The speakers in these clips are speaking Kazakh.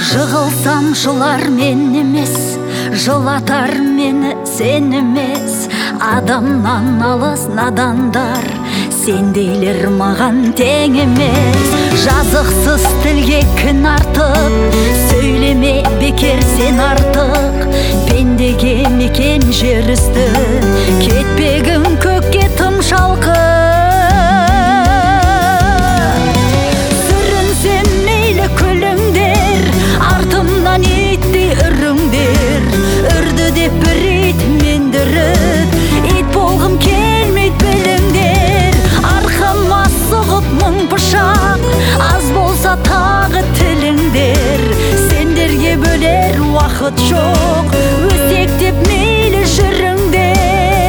Жығылсам жылар мен емес, жылатар мені сен емес. Адамнан алыс надандар, сендейлер маған тең емес. Жазықсыз тілге кін артып, сөйлеме бекер сен артық. Пендеге мекен жер үсті, кетпегім көкке тым шалқып. Сүрінсем мейлі күліңдер, артымнан иттей үріңдер. Үрді деп бір ит мендіріп, ит болғым келмейді біліңдер. Арқама сұғып мұң пышақ, аз болса тағы тіліңдер. Сендерге бөлер уақыт жоқ, өсектеп мейлі жүріңдер.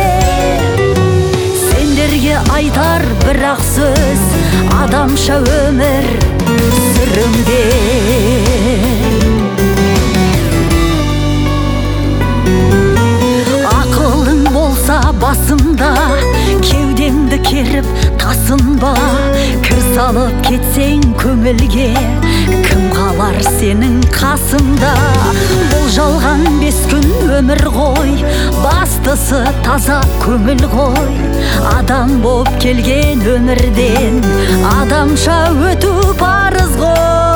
Сендерге айтар бірақ сөз, адамша өмір сүріңдер. Ақылың болса басымда, кеудемді керіп тасынба. Кір салып кетсең көңілге, кім қалар сенің қасымда. Бұл жалған 5 күн өмір ғой, бастысы таза көңіл ғой. Адам боп келген өмірден, адамша өту парыз ғой.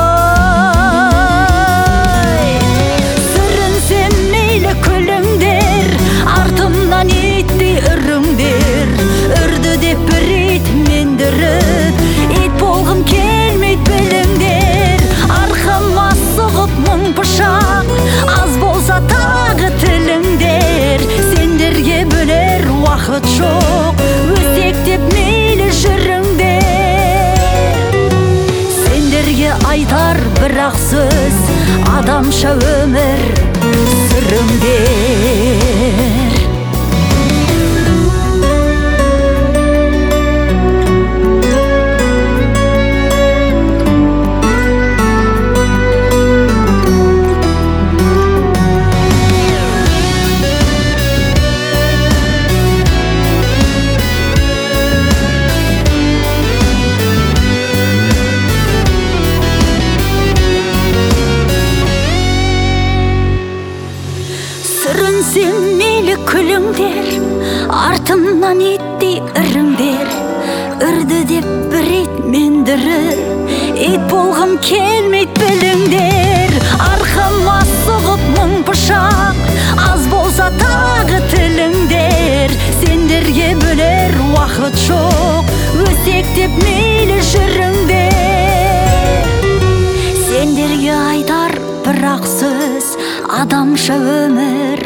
Сүрінсем мейлі күліңдер, артымнан иттей үріңдер. Үрді деп бір ит мендіріп, ит болғым келмейді біліңдер. Арқама сұғып мұң пышақ, аз болса тағы тіліңдер. Сендерге бөлер уақыт жоқ, өсектеп мейлі жүріңдер. Сендерге айтар бірақ сөз, адамша өмір сүріңдер. Сүрінсем мейлі күліңдер, артымнан иттей үріңдер. Үрді деп бір ит мендіріп, ит болғым келмейді біліңдер. Арқама сұғып мұң пышақ, аз болса тағы тіліңдер. Сендерге бөлер уақыт жоқ, өсектеп мейлі жүріңдер. Сендерге айтар бірақ сөз, адамша өмір